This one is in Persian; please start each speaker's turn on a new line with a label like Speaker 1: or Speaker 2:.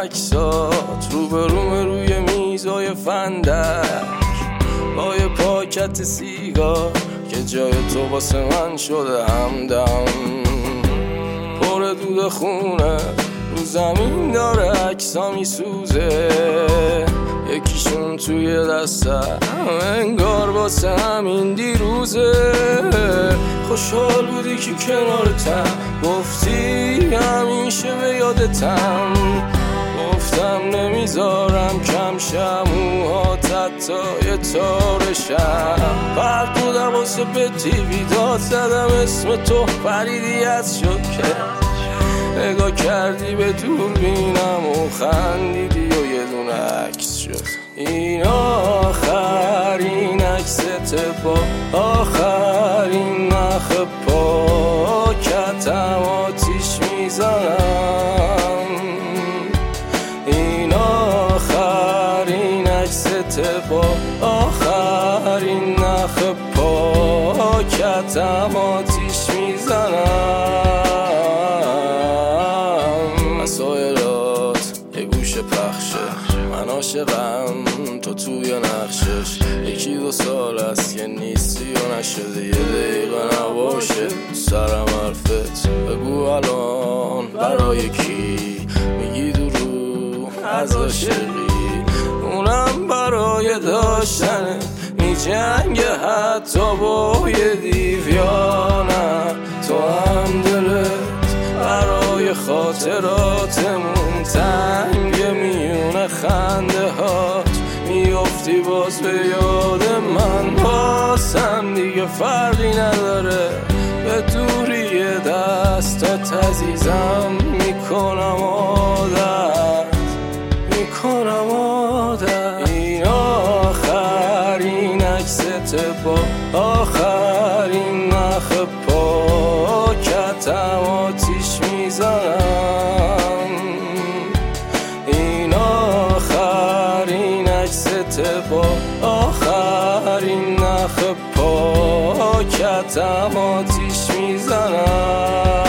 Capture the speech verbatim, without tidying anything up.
Speaker 1: عکسات رو به روم روی میزای فندک با یه پاکت سیگار که جای تو واسه من شده همدم. پر دود خونه رو زمین داره عکسا میسوزه، یکیشون توی دستم انگار واسه همین دیروزه. خوشحال بودی که کنارتم، گفتی همیشه به یادتم. گفتم نمیذارم کم شموهات حتی یه تارشم. پرد بودم واسه به تیوی داد زدم اسم تو، پریدی از شکر نگاه کردی به دوربینم و خندیدی و یه دونه عکس شد. این آخرین عکست با آخرین نخ پاکتم آتیش میزنم. این آخرین عکست با آخرین نخ پاکتم آتیش میزنم. یه گوشه پخشه من عاشقم تو توی نقشش. یکی دو سال است که نیستی و نشده یه دقیقه نباشه سرم حرفت. بگو الان برای کی میگی درو از عاشقی؟ اونم برای داشتنه می جنگه حتی با یه دیو یا نه. تو هم دلت برای خاطراتمون تنگ میونه خنده هات میافتی باز به یاد من. بازم دیگه فرقی نداره به دوری دستات عزیزم میکنم عادت میکنم عادت. این آخرین عکست با آخرین نخ پاکتم آتیش میزنم. این آخرین عکست با آخرین نخ پاکتم آتیش میزنم.